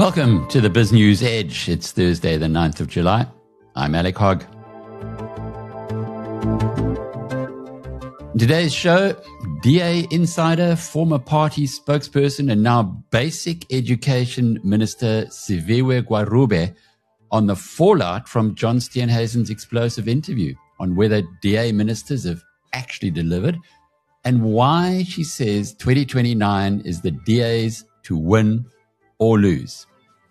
Welcome to the Biz News Edge. It's Thursday, the 9th of July. I'm Alec Hogg. Today's show, DA insider, former party spokesperson, and now Basic Education Minister Siviwe Gwarube on the fallout from John Steenhuisen's explosive interview on whether DA ministers have actually delivered and why she says 2029 is the DA's to win or lose.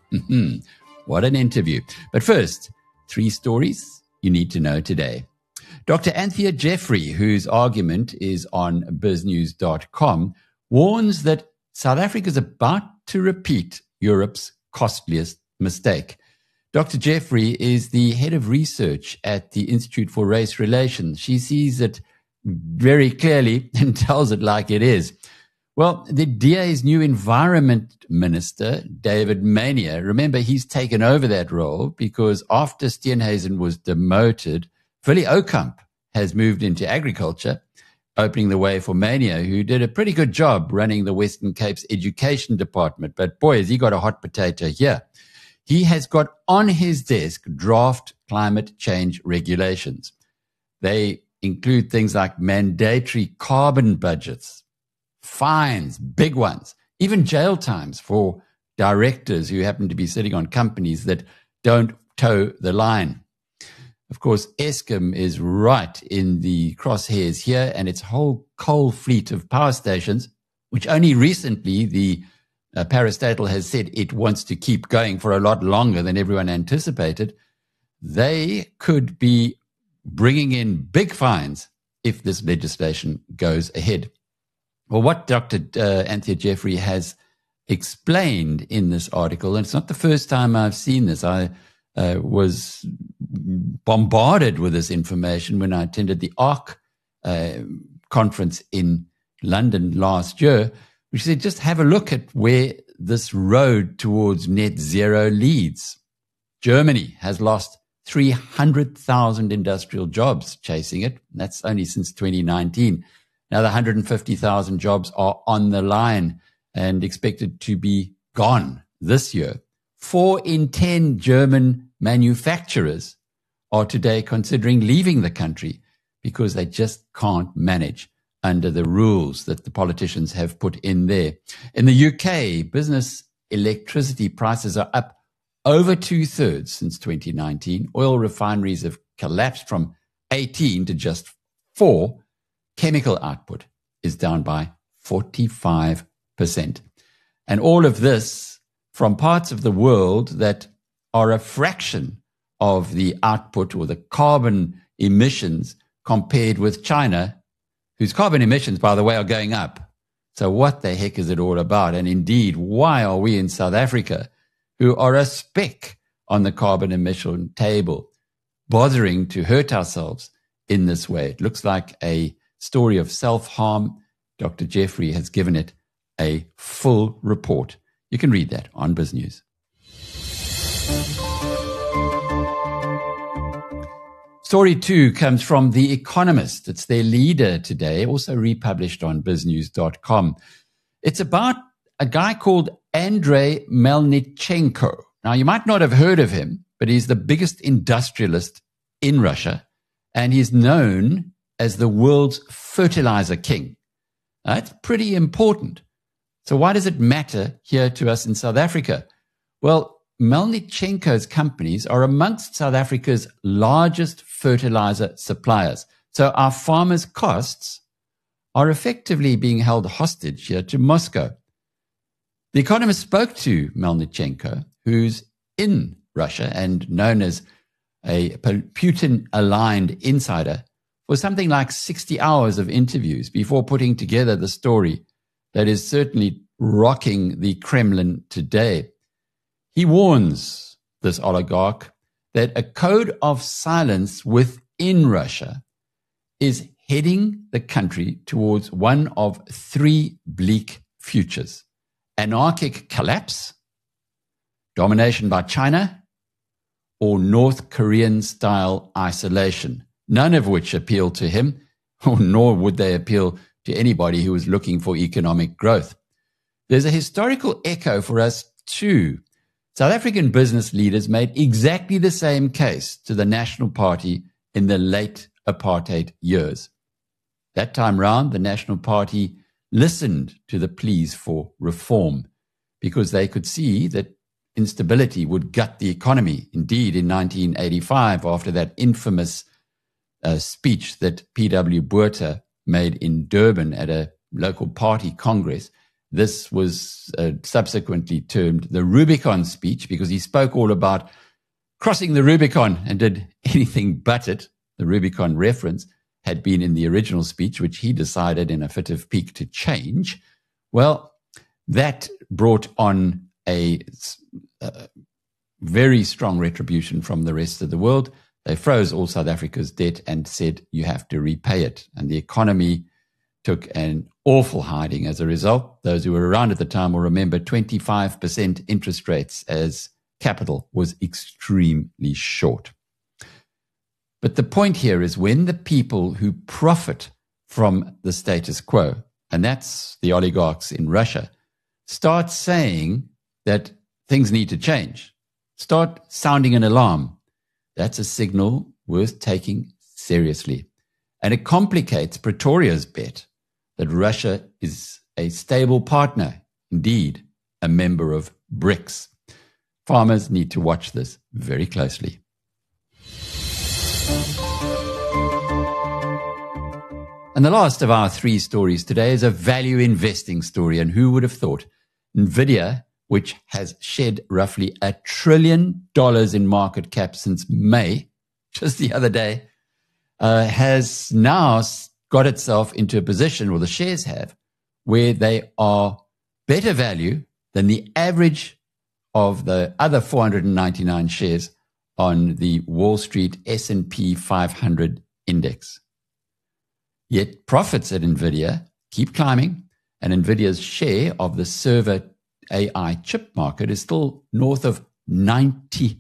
What an interview. But first, 3 stories you need to know today. Dr. Anthea Jeffrey, whose argument is on biznews.com, warns that South Africa is about to repeat Europe's costliest mistake. Dr. Jeffrey is the head of research at the Institute for Race Relations. She sees it very clearly and tells it like it is. Well, the DA's new environment minister, David Mania, remember he's taken over that role because after Steenhuisen was demoted, Willie Okamp has moved into agriculture, opening the way for Mania, who did a pretty good job running the Western Cape's education department. But boy, has he got a hot potato here. He has got on his desk draft climate change regulations. They include things like mandatory carbon budgets, fines, big ones, even jail times for directors who happen to be sitting on companies that don't toe the line. Of course, Eskom is right in the crosshairs here, and its whole coal fleet of power stations, which only recently the parastatal has said it wants to keep going for a lot longer than everyone anticipated, they could be bringing in big fines if this legislation goes ahead. Well, what Dr. Anthea Jeffrey has explained in this article, and it's not the first time I've seen this. I was bombarded with this information when I attended the ARC conference in London last year, which said just have a look at where this road towards net zero leads. Germany has lost 300,000 industrial jobs chasing it. That's only since 2019. Now, the 150,000 jobs are on the line and expected to be gone this year. 4 in 10 German manufacturers are today considering leaving the country because they just can't manage under the rules that the politicians have put in there. In the UK, business electricity prices are up over 2/3 since 2019. Oil refineries have collapsed from 18 to just 4. Chemical output is down by 45%. And all of this from parts of the world that are a fraction of the output or the carbon emissions compared with China, whose carbon emissions, by the way, are going up. So what the heck is it all about? And indeed, why are we in South Africa, who are a speck on the carbon emission table, bothering to hurt ourselves in this way? It looks like a story of self-harm. Dr. Jeffrey has given it a full report. You can read that on Biz News. Story 2 comes from The Economist. It's their leader today, also republished on biznews.com. It's about a guy called Andrei Melnichenko. Now, you might not have heard of him, but he's the biggest industrialist in Russia, and he's known as the world's fertilizer king. That's pretty important. So why does it matter here to us in South Africa? Well, Melnichenko's companies are amongst South Africa's largest fertilizer suppliers. So our farmers' costs are effectively being held hostage here to Moscow. The Economist spoke to Melnichenko, who's in Russia and known as a Putin-aligned insider, for something like 60 hours of interviews before putting together the story that is certainly rocking the Kremlin today. He warns this oligarch that a code of silence within Russia is heading the country towards one of 3 bleak futures: anarchic collapse, domination by China, or North Korean-style isolation, none of which appeal to him, nor would they appeal to anybody who was looking for economic growth. There's a historical echo for us too. South African business leaders made exactly the same case to the National Party in the late apartheid years. That time round, the National Party listened to the pleas for reform because they could see that instability would gut the economy. Indeed, in 1985, after that infamous speech that P.W. Botha made in Durban at a local party congress, this was subsequently termed the Rubicon speech because he spoke all about crossing the Rubicon and did anything but it. The Rubicon reference had been in the original speech, which he decided in a fit of pique to change. Well, that brought on a very strong retribution from the rest of the world. They froze all South Africa's debt and said, you have to repay it. And the economy took an awful hiding as a result. Those who were around at the time will remember 25% interest rates as capital was extremely short. But the point here is when the people who profit from the status quo, and that's the oligarchs in Russia, start saying that things need to change, start sounding an alarm, that's a signal worth taking seriously. And it complicates Pretoria's bet that Russia is a stable partner, indeed, a member of BRICS. Farmers need to watch this very closely. And the last of our three stories today is a value investing story. And who would have thought NVIDIA, which has shed roughly $1 trillion in market cap since May, just the other day, has now got itself into a position, or the shares have, where they are better value than the average of the other 499 shares on the Wall Street S&P 500 index. Yet profits at NVIDIA keep climbing, and NVIDIA's share of the server AI chip market is still north of 90%.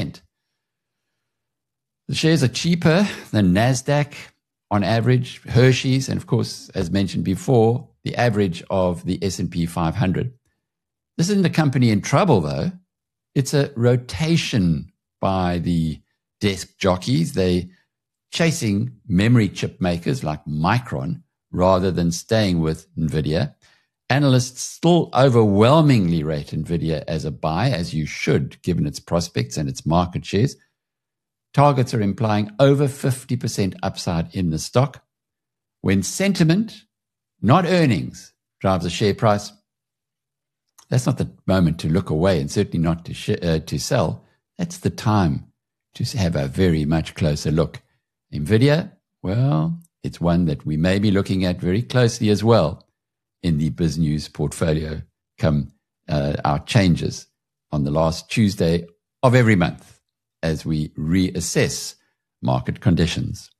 The shares are cheaper than NASDAQ on average, Hershey's, and of course, as mentioned before, the average of the S&P 500. This isn't a company in trouble, though. It's a rotation by the desk jockeys. They chasing memory chip makers like Micron rather than staying with NVIDIA. Analysts still overwhelmingly rate NVIDIA as a buy, as you should, given its prospects and its market shares. Targets are implying over 50% upside in the stock. When sentiment, not earnings, drives the share price, that's not the moment to look away and certainly not to sell. That's the time to have a very much closer look. NVIDIA, well, it's one that we may be looking at very closely as well in the BizNews portfolio come our changes on the last Tuesday of every month as we reassess market conditions.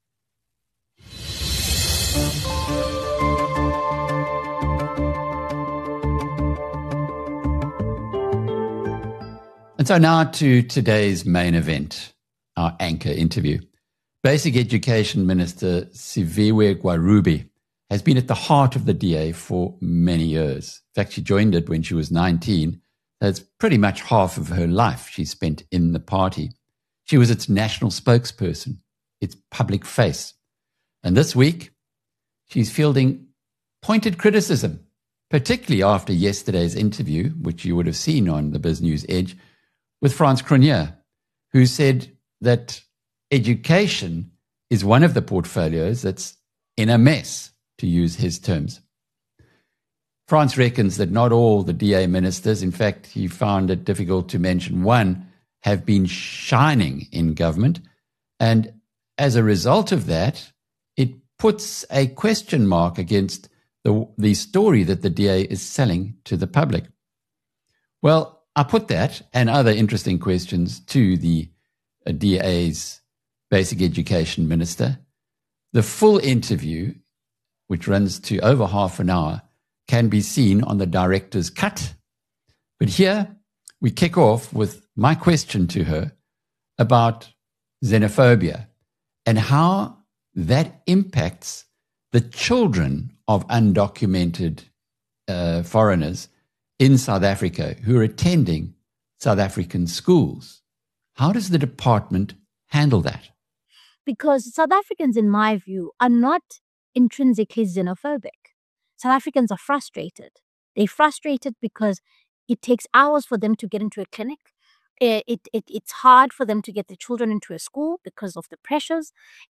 And so now to today's main event, our anchor interview. Basic Education Minister Siviwe Gwarube has been at the heart of the DA for many years. In fact, she joined it when she was 19. That's pretty much half of her life she spent in the party. She was its national spokesperson, its public face. And this week, she's fielding pointed criticism, particularly after yesterday's interview, which you would have seen on the BizNews Edge, with Frans Cronje, who said that education is one of the portfolios that's in a mess, to use his terms. Frans reckons that not all the DA ministers, in fact, he found it difficult to mention one, have been shining in government. And as a result of that, it puts a question mark against the story that the DA is selling to the public. Well, I put that and other interesting questions to the DA's Basic Education Minister. The full interview, which runs to over half an hour, can be seen on the director's cut. But here we kick off with my question to her about xenophobia and how that impacts the children of undocumented foreigners in South Africa who are attending South African schools. How does the department handle that? Because South Africans, in my view, are not intrinsically xenophobic. South Africans are frustrated. They're frustrated because it takes hours for them to get into a clinic. It's hard for them to get their children into a school because of the pressures.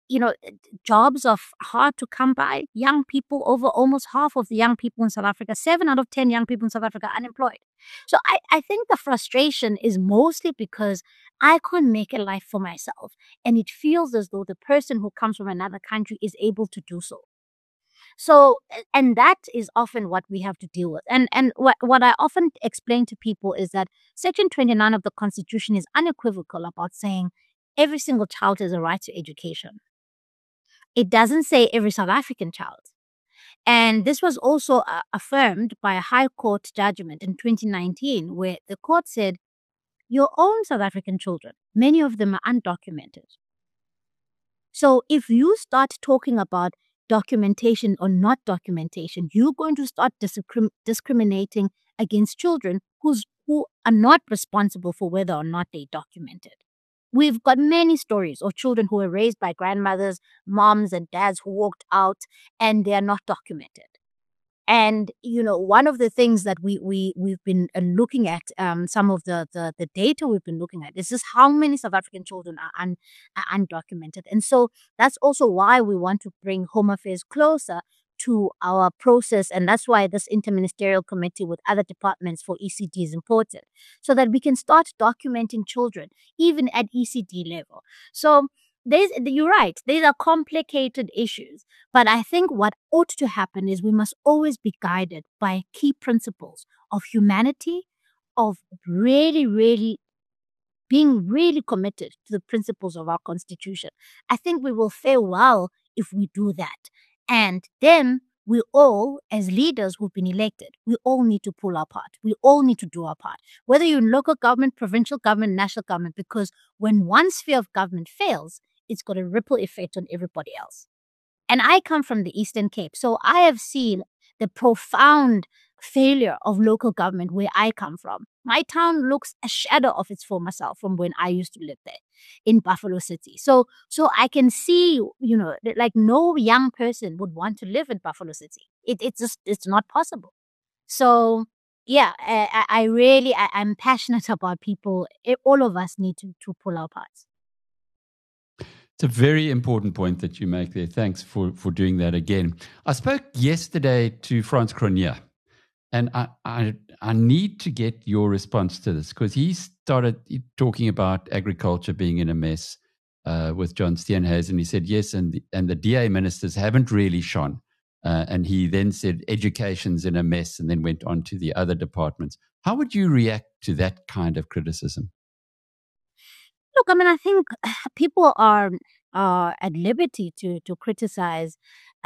Jobs are hard to come by. Young people, over almost half of the young people in South Africa, 7 out of 10 young people in South Africa are unemployed. So I think the frustration is mostly because I can't make a life for myself. And it feels as though the person who comes from another country is able to do so. So, and that is often what we have to deal with. And what I often explain to people is that Section 29 of the Constitution is unequivocal about saying every single child has a right to education. It doesn't say every South African child. And this was also affirmed by a High Court judgment in 2019, where the court said, your own South African children, many of them are undocumented. So if you start talking about documentation or not documentation, you're going to start discriminating against children who are not responsible for whether or not they documented. We've got many stories of children who were raised by grandmothers, moms, and dads who walked out and they are not documented. And, one of the things that we've been looking at, some of the data we've been looking at is just how many South African children are undocumented. And so that's also why we want to bring Home Affairs closer to our process. And that's why this interministerial committee with other departments for ECD is important, so that we can start documenting children, even at ECD level. So you're right, these are complicated issues. But I think what ought to happen is we must always be guided by key principles of humanity, of really, really being really committed to the principles of our Constitution. I think we will fare well if we do that. And then we all, as leaders who've been elected, we all need to pull our part. We all need to do our part, whether you're in local government, provincial government, national government, because when one sphere of government fails, it's got a ripple effect on everybody else. And I come from the Eastern Cape, so I have seen the profound failure of local government where I come from. My town looks a shadow of its former self from when I used to live there in Buffalo City. So I can see, like no young person would want to live in Buffalo City. It's not possible. So yeah, I'm passionate about people. All of us need to pull our parts. It's a very important point that you make there. Thanks for doing that again. I spoke yesterday to Frans Cronje, and I need to get your response to this, because he started talking about agriculture being in a mess with John Steenhuisen. He said yes, and the DA ministers haven't really shone. And he then said education's in a mess, and then went on to the other departments. How would you react to that kind of criticism? Look, I think people are at liberty to criticize,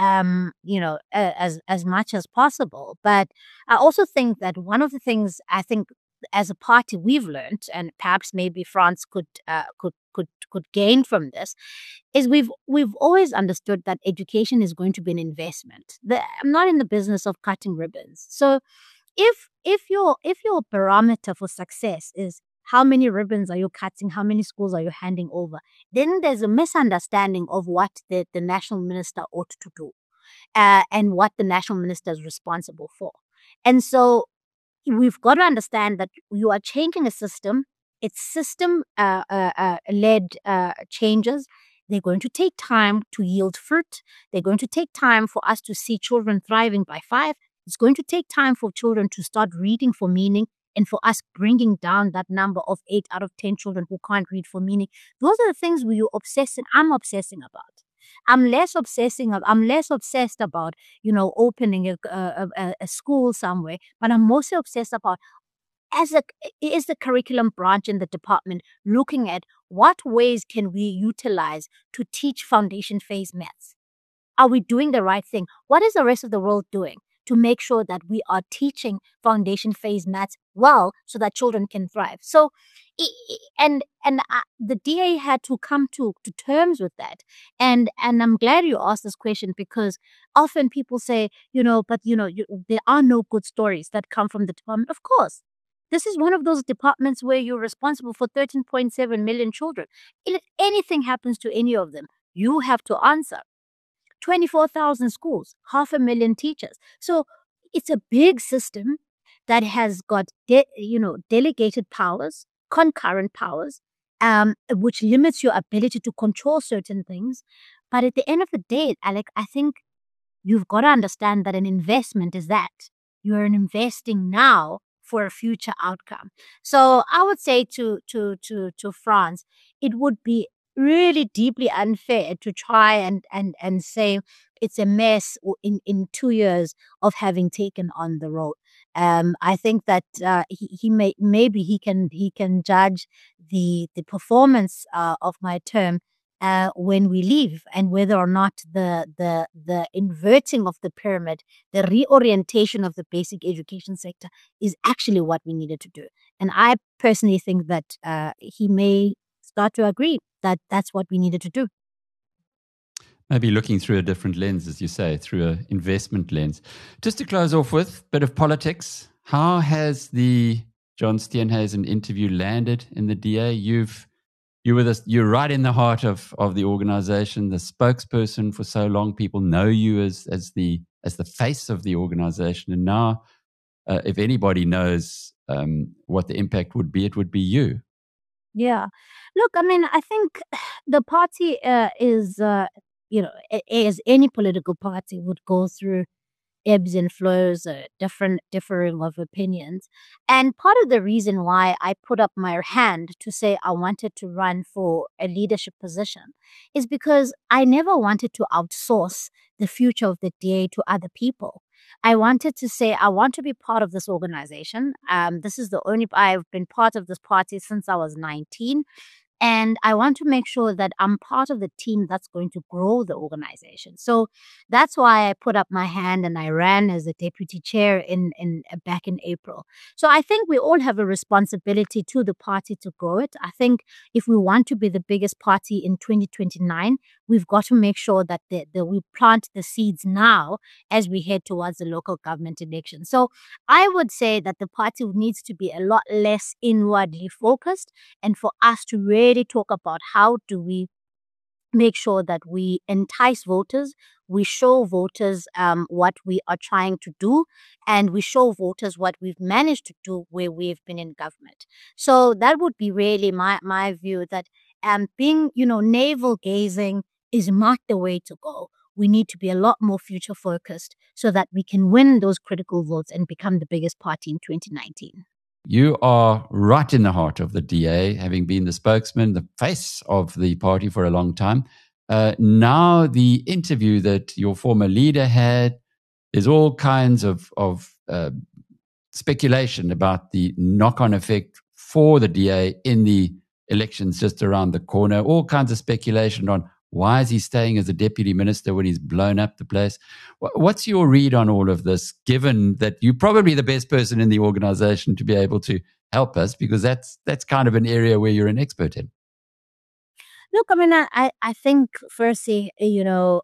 as much as possible. But I also think that one of the things I think as a party we've learned, and perhaps maybe France could gain from this, is we've always understood that education is going to be an investment. I'm not in the business of cutting ribbons. So if your barometer for success is how many ribbons are you cutting, how many schools are you handing over, then there's a misunderstanding of what the national minister ought to do and what the national minister is responsible for. And so we've got to understand that you are changing a system. It's system-led changes. They're going to take time to yield fruit. They're going to take time for us to see children thriving by 5. It's going to take time for children to start reading for meaning, and for us bringing down that number of 8 out of 10 children who can't read for meaning. Those are the things I'm obsessing about. I'm less obsessed about, opening a school somewhere, but I'm mostly obsessed about is the curriculum branch in the department looking at what ways can we utilize to teach foundation phase maths? Are we doing the right thing? What is the rest of the world doing to make sure that we are teaching foundation phase maths well so that children can thrive? So, the DA had to come to terms with that. And I'm glad you asked this question, because often people say, there are no good stories that come from the department. Of course, This is one of those departments where you're responsible for 13.7 million children. If anything happens to any of them, you have to answer. 24,000 schools, 500,000 teachers. So it's a big system that has got, delegated powers, concurrent powers, which limits your ability to control certain things. But at the end of the day, Alec, I think you've got to understand that an investment is that. You're investing now for a future outcome. So I would say to France, it would be really deeply unfair to try and say it's a mess in 2 years of having taken on the role. I think that maybe he can judge the performance of my term when we leave, and whether or not the inverting of the pyramid, the reorientation of the basic education sector is actually what we needed to do. And I personally think that he may start to agree that that's what we needed to do. Maybe looking through a different lens, as you say, through an investment lens. Just to close off with a bit of politics, how has the John Steenhuisen interview landed in the DA? You're right in the heart of the organization, the spokesperson for so long. People know you as the face of the organization. And now, if anybody knows what the impact would be, it would be you. Yeah. Look, I mean, I think the party is, as any political party would go through ebbs and flows, differing of opinions. And part of the reason why I put up my hand to say I wanted to run for a leadership position is because I never wanted to outsource the future of the DA to other people. I wanted to say I want to be part of this organization. I've been part of this party since I was 19. And I want to make sure that I'm part of the team that's going to grow the organization. So that's why I put up my hand and I ran as a deputy chair back in April. So I think we all have a responsibility to the party to grow it. I think if we want to be the biggest party in 2029, we've got to make sure that we plant the seeds now as we head towards the local government election. So I would say that the party needs to be a lot less inwardly focused, and for us to really talk about how do we make sure that we entice voters, we show voters what we are trying to do, and we show voters what we've managed to do where we've been in government. So that would be really my view, that being, navel gazing is not the way to go. We need to be a lot more future focused so that we can win those critical votes and become the biggest party in 2019. You are right in the heart of the DA, having been the spokesman, the face of the party for a long time. Now, the interview that your former leader had, there's all kinds of speculation about the knock-on effect for the DA in the elections just around the corner. All kinds of speculation on why is he staying as a deputy minister when he's blown up the place? What's your read on all of this, given that you're probably the best person in the organization to be able to help us, because that's kind of an area where you're an expert in? Look, I mean, I think firstly, it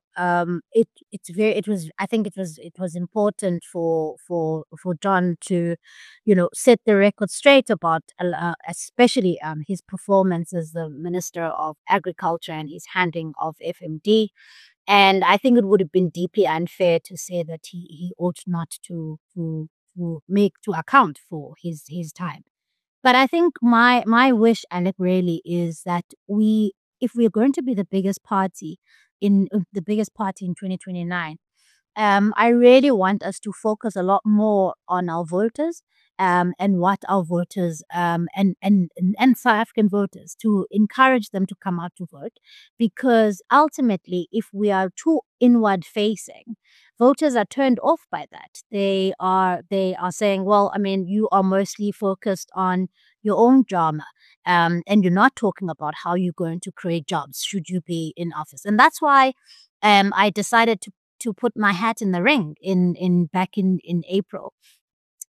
was important for John to, set the record straight about, especially his performance as the Minister of Agriculture and his handling of FMD. And I think it would have been deeply unfair to say that he ought not to account for his time. But I think my wish, Alec, really is that if we're going to be the biggest party in 2029, I really want us to focus a lot more on our voters, and what our voters and South African voters, to encourage them to come out to vote, because ultimately, if we are too inward facing, voters are turned off by that. They are saying, well, I mean, you are mostly focused on your own drama, and you're not talking about how you're going to create jobs should you be in office. And that's why I decided to put my hat in the ring back in April.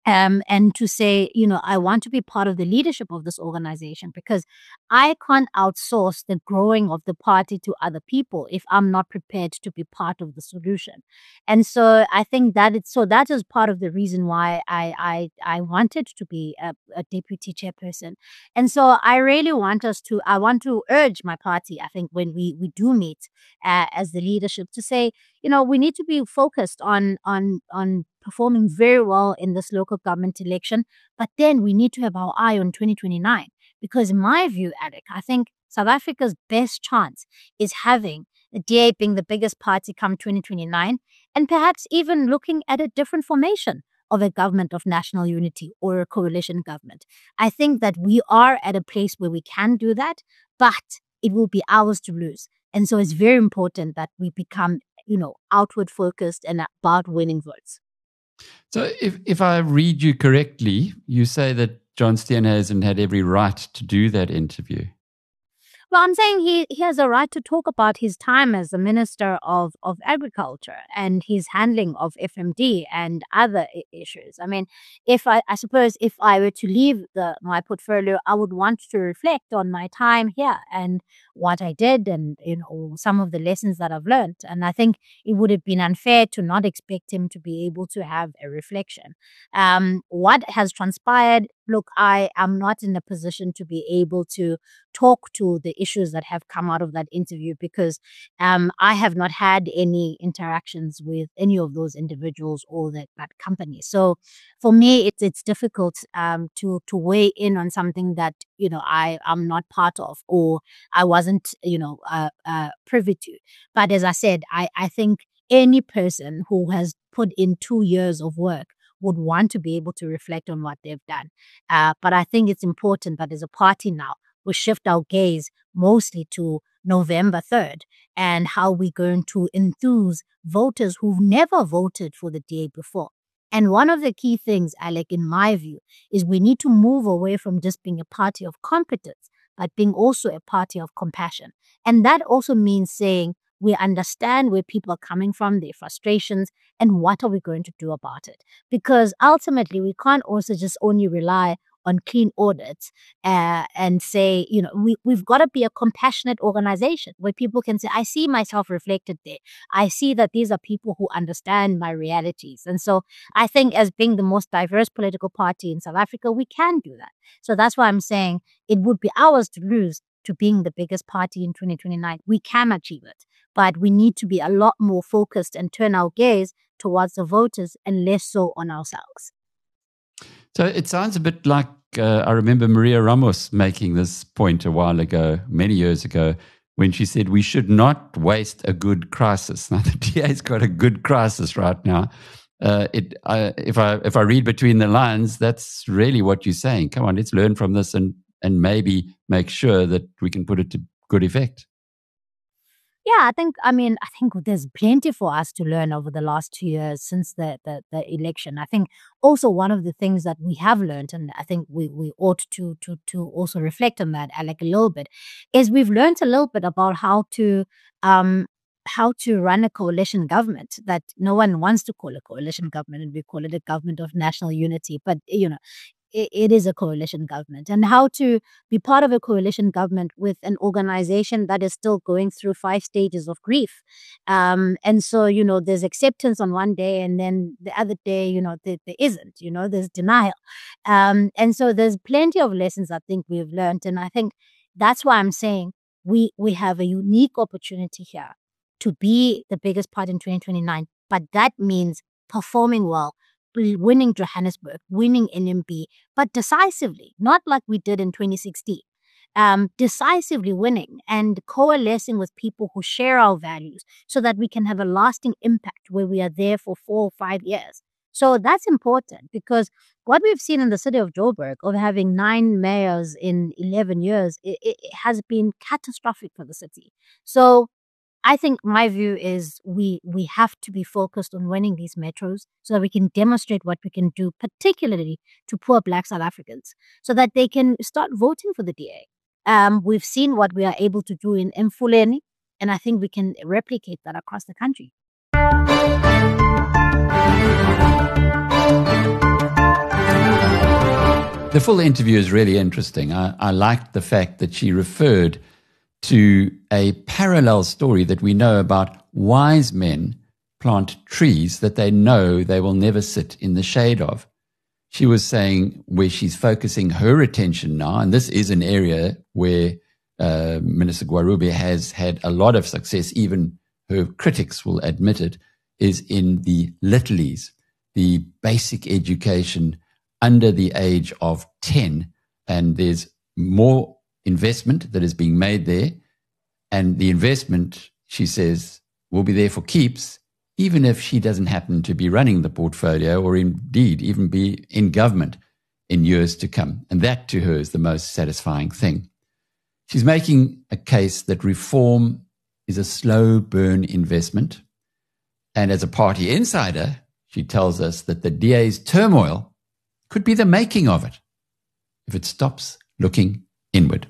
and to say, I want to be part of the leadership of this organization, because I can't outsource the growing of the party to other people if I'm not prepared to be part of the solution. And so I think that that is part of the reason why I wanted to be a deputy chairperson. And so I really want I want to urge my party, I think, when we do meet as the leadership, to say, we need to be focused on performing very well in this local government election, but then we need to have our eye on 2029. Because in my view, Alec, I think South Africa's best chance is having the DA being the biggest party come 2029, and perhaps even looking at a different formation of a government of national unity or a coalition government. I think that we are at a place where we can do that, but it will be ours to lose. And so it's very important that we become, outward focused and about winning votes. So if I read you correctly, you say that John Steenhuisen had every right to do that interview. Well, I'm saying he has a right to talk about his time as the Minister of Agriculture and his handling of FMD and other issues. I mean, I suppose if I were to leave my portfolio, I would want to reflect on my time here and what I did and, some of the lessons that I've learned. And I think it would have been unfair to not expect him to be able to have a reflection. What has transpired, look, I am not in a position to be able to talk to the issues that have come out of that interview, because I have not had any interactions with any of those individuals or that company. So for me, it's difficult to weigh in on something that I am not part of or I wasn't privy to. But as I said, I think any person who has put in 2 years of work would want to be able to reflect on what they've done. But I think it's important that as a party now, we shift our gaze mostly to November 3rd and how we're going to enthuse voters who've never voted for the DA before. And one of the key things, Alec, in my view, is we need to move away from just being a party of competence, but being also a party of compassion. And that also means saying we understand where people are coming from, their frustrations, and what are we going to do about it? Because ultimately, we can't also just only rely on clean audits and say, we've got to be a compassionate organization where people can say, I see myself reflected there. I see that these are people who understand my realities. And so I think as being the most diverse political party in South Africa, we can do that. So that's why I'm saying it would be ours to lose to being the biggest party in 2029. We can achieve it, but we need to be a lot more focused and turn our gaze towards the voters and less so on ourselves. So it sounds a bit like I remember Maria Ramos making this point a while ago, many years ago, when she said we should not waste a good crisis. Now, the DA's got a good crisis right now. If I read between the lines, that's really what you're saying. Come on, let's learn from this and maybe make sure that we can put it to good effect. Yeah, I think there's plenty for us to learn over the last 2 years since the election. I think also one of the things that we have learned, and I think we ought to also reflect on that, Alec, a little bit, is we've learned a little bit about how to run a coalition government that no one wants to call a coalition government, and we call it a government of national unity. But, it is a coalition government, and how to be part of a coalition government with an organization that is still going through 5 stages of grief. And so, there's acceptance on one day, and then the other day, there isn't, there's denial. And so there's plenty of lessons I think we've learned. And I think that's why I'm saying we have a unique opportunity here to be the biggest party in 2029. But that means performing well, winning Johannesburg, winning NMB, but decisively, not like we did in 2016. Decisively winning and coalescing with people who share our values so that we can have a lasting impact where we are there for 4 or 5 years. So that's important, because what we've seen in the city of Joburg of having 9 mayors in 11 years, it has been catastrophic for the city. So I think my view is we have to be focused on winning these metros so that we can demonstrate what we can do, particularly to poor Black South Africans, so that they can start voting for the DA. We've seen what we are able to do in Mfuleni, and I think we can replicate that across the country. The full interview is really interesting. I liked the fact that she referred to a parallel story that we know about wise men plant trees that they know they will never sit in the shade of. She was saying where she's focusing her attention now, and this is an area where Minister Gwarube has had a lot of success, even her critics will admit it, is in the littlies, the basic education under the age of 10. And there's more investment that is being made there. And the investment, she says, will be there for keeps, even if she doesn't happen to be running the portfolio or indeed even be in government in years to come. And that to her is the most satisfying thing. She's making a case that reform is a slow burn investment. And as a party insider, she tells us that the DA's turmoil could be the making of it if it stops looking inward.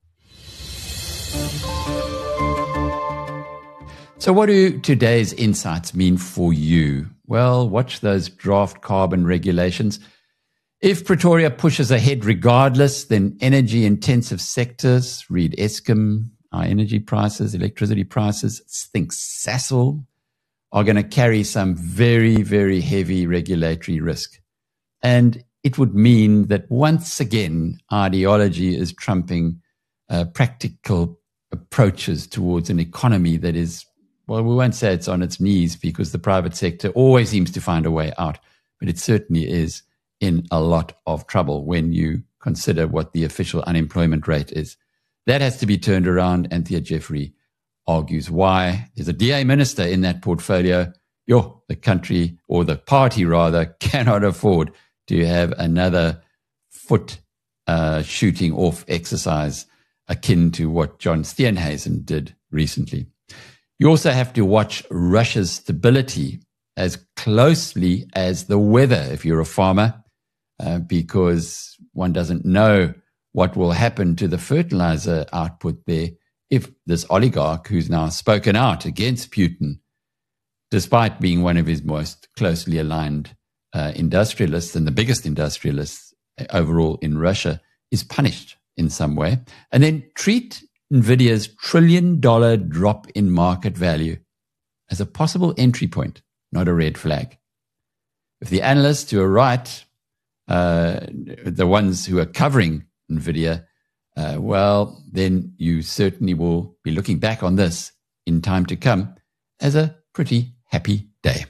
So what do today's insights mean for you? Well, watch those draft carbon regulations. If Pretoria pushes ahead regardless, then energy-intensive sectors, read Eskom, our energy prices, electricity prices, think Sasol, are going to carry some very, very heavy regulatory risk. And it would mean that once again, ideology is trumping practical approaches towards an economy that is, well, we won't say it's on its knees because the private sector always seems to find a way out, but it certainly is in a lot of trouble when you consider what the official unemployment rate is. That has to be turned around, and Thea Jeffrey argues why. There's a DA minister in that portfolio. The country, or the party rather, cannot afford to have another foot shooting off exercise akin to what John Steenhuisen did recently. You also have to watch Russia's stability as closely as the weather if you're a farmer, because one doesn't know what will happen to the fertilizer output there if this oligarch, who's now spoken out against Putin, despite being one of his most closely aligned industrialists and the biggest industrialists overall in Russia, is punished in some way. And then treat NVIDIA's $1 trillion drop in market value as a possible entry point, not a red flag. If the analysts who are right, the ones who are covering NVIDIA, well, then you certainly will be looking back on this in time to come as a pretty happy day.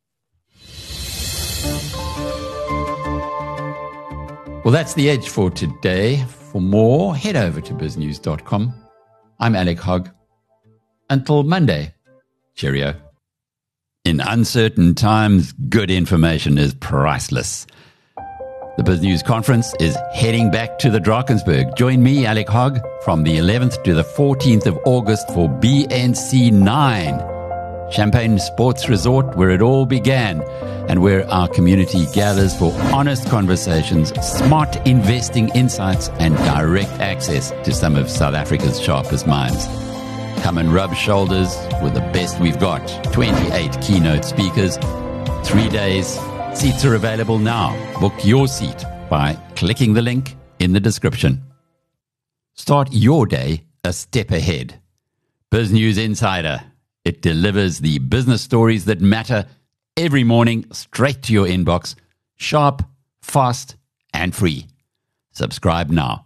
Well, that's The Edge for today. For more, head over to biznews.com. I'm Alec Hogg. Until Monday, cheerio. In uncertain times, good information is priceless. The BizNews Conference is heading back to the Drakensberg. Join me, Alec Hogg, from the 11th to the 14th of August for BNC 9, Champagne Sports Resort, where it all began and where our community gathers for honest conversations, smart investing insights, and direct access to some of South Africa's sharpest minds. Come and rub shoulders with the best we've got. 28 keynote speakers, 3 days. Seats are available now. Book your seat by clicking the link in the description. Start your day a step ahead. BizNews Insider. It delivers the business stories that matter every morning straight to your inbox. Sharp, fast, and free. Subscribe now.